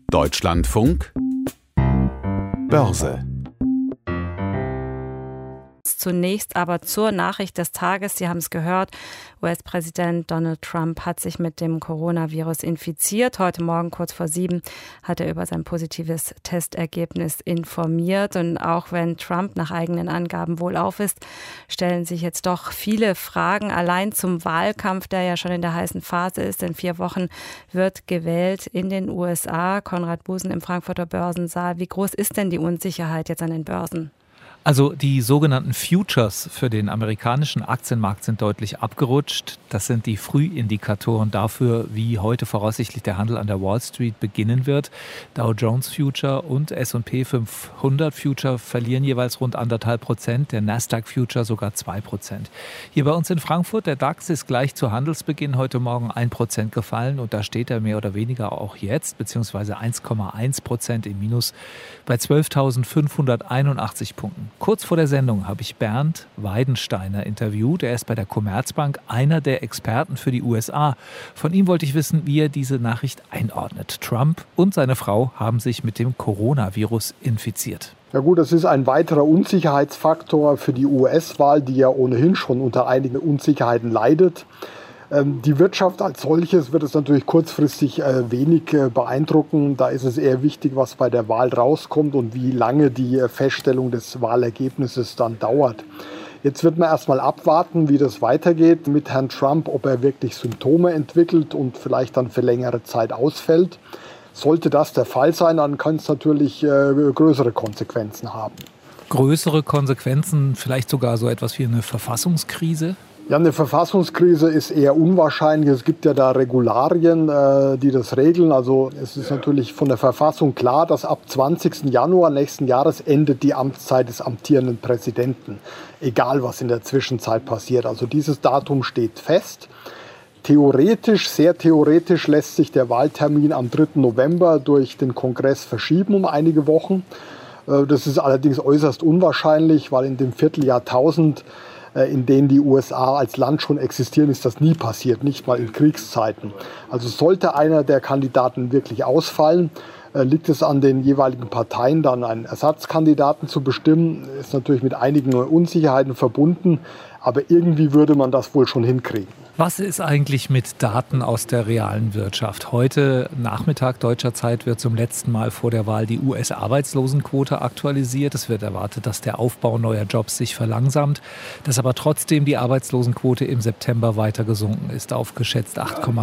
Deutschlandfunk Börse. Zunächst aber zur Nachricht des Tages. Sie haben es gehört, US-Präsident Donald Trump hat sich mit dem Coronavirus infiziert. Heute Morgen kurz vor 7 hat er über sein positives Testergebnis informiert. Und auch wenn Trump nach eigenen Angaben wohlauf ist, stellen sich jetzt doch viele Fragen allein zum Wahlkampf, der ja schon in der heißen Phase ist. In 4 Wochen wird gewählt in den USA. Konrad Busen im Frankfurter Börsensaal. Wie groß ist denn die Unsicherheit jetzt an den Börsen? Also die sogenannten Futures für den amerikanischen Aktienmarkt sind deutlich abgerutscht. Das sind die Frühindikatoren dafür, wie heute voraussichtlich der Handel an der Wall Street beginnen wird. Dow Jones Future und S&P 500 Future verlieren jeweils rund 1,5%, der Nasdaq Future sogar 2%. Hier bei uns in Frankfurt, der DAX ist gleich zu Handelsbeginn heute Morgen 1% gefallen und da steht er mehr oder weniger auch jetzt, beziehungsweise 1,1% im Minus bei 12.581 Punkten. Kurz vor der Sendung habe ich Bernd Weidensteiner interviewt. Er ist bei der Commerzbank einer der Experten für die USA. Von ihm wollte ich wissen, wie er diese Nachricht einordnet. Trump und seine Frau haben sich mit dem Coronavirus infiziert. Ja gut, das ist ein weiterer Unsicherheitsfaktor für die US-Wahl, die ja ohnehin schon unter einigen Unsicherheiten leidet. Die Wirtschaft als solches wird es natürlich kurzfristig wenig beeindrucken. Da ist es eher wichtig, was bei der Wahl rauskommt und wie lange die Feststellung des Wahlergebnisses dann dauert. Jetzt wird man erstmal abwarten, wie das weitergeht mit Herrn Trump, ob er wirklich Symptome entwickelt und vielleicht dann für längere Zeit ausfällt. Sollte das der Fall sein, dann kann es natürlich größere Konsequenzen haben. Größere Konsequenzen, vielleicht sogar so etwas wie eine Verfassungskrise? Ja, eine Verfassungskrise ist eher unwahrscheinlich. Es gibt ja da Regularien, die das regeln. Also es ist natürlich von der Verfassung klar, dass ab 20. Januar nächsten Jahres endet die Amtszeit des amtierenden Präsidenten. Egal, was in der Zwischenzeit passiert. Also dieses Datum steht fest. Theoretisch, sehr theoretisch lässt sich der Wahltermin am 3. November durch den Kongress verschieben um einige Wochen. Das ist allerdings äußerst unwahrscheinlich, weil in dem Vierteljahrtausend, in denen die USA als Land schon existieren, ist das nie passiert, nicht mal in Kriegszeiten. Also sollte einer der Kandidaten wirklich ausfallen, liegt es an den jeweiligen Parteien, dann einen Ersatzkandidaten zu bestimmen. Ist natürlich mit einigen Unsicherheiten verbunden, aber irgendwie würde man das wohl schon hinkriegen. Was ist eigentlich mit Daten aus der realen Wirtschaft? Heute Nachmittag deutscher Zeit wird zum letzten Mal vor der Wahl die US-Arbeitslosenquote aktualisiert. Es wird erwartet, dass der Aufbau neuer Jobs sich verlangsamt, dass aber trotzdem die Arbeitslosenquote im September weiter gesunken ist, auf geschätzt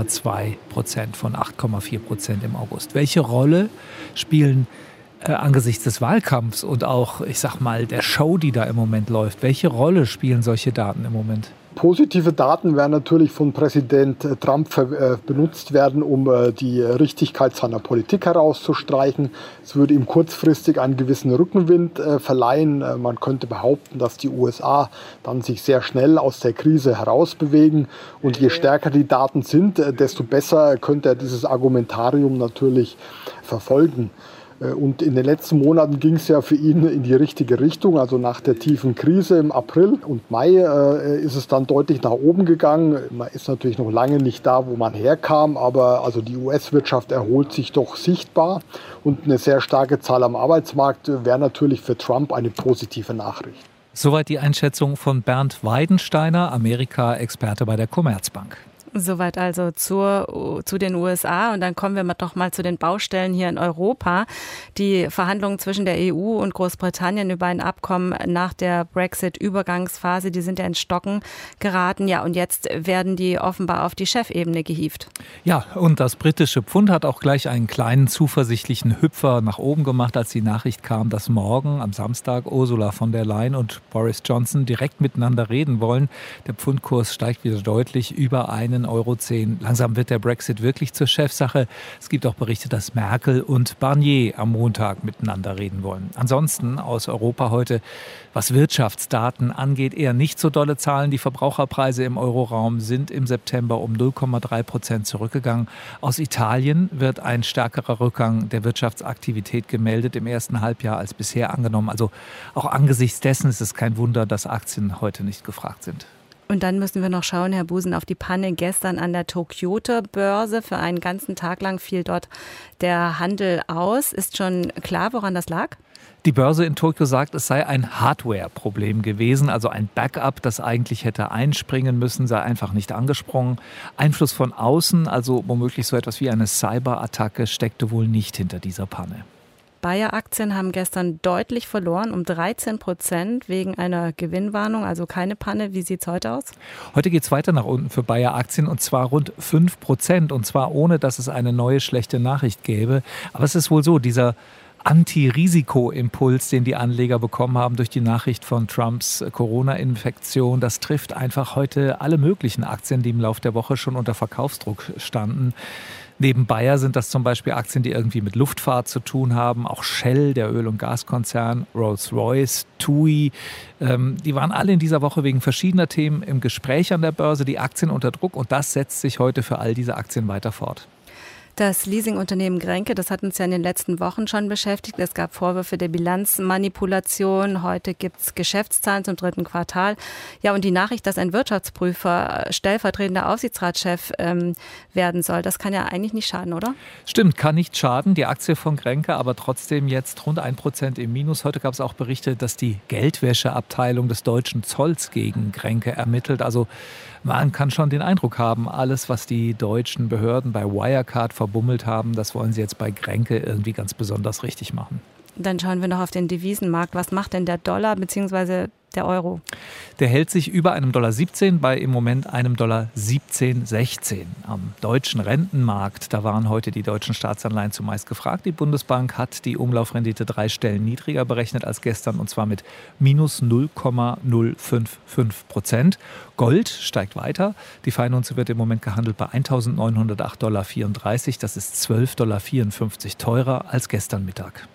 8,2% von 8,4% im August. Welche Rolle spielen angesichts des Wahlkampfs und auch, ich sag mal, der Show, die da im Moment läuft, welche Rolle spielen solche Daten im Moment? Positive Daten werden natürlich von Präsident Trump benutzt werden, um die Richtigkeit seiner Politik herauszustreichen. Es würde ihm kurzfristig einen gewissen Rückenwind verleihen. Man könnte behaupten, dass die USA dann sich sehr schnell aus der Krise herausbewegen. Und je stärker die Daten sind, desto besser könnte er dieses Argumentarium natürlich verfolgen. Und in den letzten Monaten ging es ja für ihn in die richtige Richtung. Also nach der tiefen Krise im April und Mai ist es dann deutlich nach oben gegangen. Man ist natürlich noch lange nicht da, wo man herkam, aber also die US-Wirtschaft erholt sich doch sichtbar. Und eine sehr starke Zahl am Arbeitsmarkt wäre natürlich für Trump eine positive Nachricht. Soweit die Einschätzung von Bernd Weidensteiner, Amerika-Experte bei der Commerzbank. Soweit also zu den USA. Und dann kommen wir doch mal zu den Baustellen hier in Europa. Die Verhandlungen zwischen der EU und Großbritannien über ein Abkommen nach der Brexit-Übergangsphase, die sind ja ins Stocken geraten. Ja, und jetzt werden die offenbar auf die Chefebene gehievt. Ja, und das britische Pfund hat auch gleich einen kleinen zuversichtlichen Hüpfer nach oben gemacht, als die Nachricht kam, dass morgen am Samstag Ursula von der Leyen und Boris Johnson direkt miteinander reden wollen. Der Pfundkurs steigt wieder deutlich über einen Euro 10. Langsam wird der Brexit wirklich zur Chefsache. Es gibt auch Berichte, dass Merkel und Barnier am Montag miteinander reden wollen. Ansonsten aus Europa heute, was Wirtschaftsdaten angeht, eher nicht so dolle Zahlen. Die Verbraucherpreise im Euroraum sind im September um 0,3% zurückgegangen. Aus Italien wird ein stärkerer Rückgang der Wirtschaftsaktivität gemeldet im ersten Halbjahr als bisher angenommen. Also auch angesichts dessen ist es kein Wunder, dass Aktien heute nicht gefragt sind. Und dann müssen wir noch schauen, Herr Busen, auf die Panne gestern an der Tokyoter-Börse. Für einen ganzen Tag lang fiel dort der Handel aus. Ist schon klar, woran das lag? Die Börse in Tokio sagt, es sei ein Hardware-Problem gewesen, also ein Backup, das eigentlich hätte einspringen müssen, sei einfach nicht angesprungen. Einfluss von außen, also womöglich so etwas wie eine Cyberattacke, steckte wohl nicht hinter dieser Panne. Bayer-Aktien haben gestern deutlich verloren, um 13% wegen einer Gewinnwarnung, also keine Panne. Wie sieht es heute aus? Heute geht es weiter nach unten für Bayer-Aktien und zwar rund 5%, und zwar ohne, dass es eine neue schlechte Nachricht gäbe. Aber es ist wohl so, dieser Anti-Risiko-Impuls, den die Anleger bekommen haben durch die Nachricht von Trumps Corona-Infektion, das trifft einfach heute alle möglichen Aktien, die im Laufe der Woche schon unter Verkaufsdruck standen. Neben Bayer sind das zum Beispiel Aktien, die irgendwie mit Luftfahrt zu tun haben. Auch Shell, der Öl- und Gaskonzern, Rolls-Royce, TUI. Die waren alle in dieser Woche wegen verschiedener Themen im Gespräch an der Börse, die Aktien unter Druck. Und das setzt sich heute für all diese Aktien weiter fort. Das Leasingunternehmen Grenke, das hat uns ja in den letzten Wochen schon beschäftigt. Es gab Vorwürfe der Bilanzmanipulation. Heute gibt es Geschäftszahlen zum 3. Quartal. Ja, und die Nachricht, dass ein Wirtschaftsprüfer stellvertretender Aufsichtsratschef werden soll, das kann ja eigentlich nicht schaden, oder? Stimmt, kann nicht schaden. Die Aktie von Grenke, aber trotzdem jetzt rund 1% im Minus. Heute gab es auch Berichte, dass die Geldwäscheabteilung des deutschen Zolls gegen Grenke ermittelt. Also man kann schon den Eindruck haben, alles, was die deutschen Behörden bei Wirecard verbummelt haben, das wollen sie jetzt bei Grenke irgendwie ganz besonders richtig machen. Dann schauen wir noch auf den Devisenmarkt. Was macht denn der Dollar bzw. der Euro? Der hält sich über einem $1,17 bei im Moment einem $17,16. Am deutschen Rentenmarkt, da waren heute die deutschen Staatsanleihen zumeist gefragt. Die Bundesbank hat die Umlaufrendite 3 Stellen niedriger berechnet als gestern, und zwar mit minus 0,055%. Gold steigt weiter. Die Feinunze wird im Moment gehandelt bei $1.908,34. Das ist $12,54 teurer als gestern Mittag.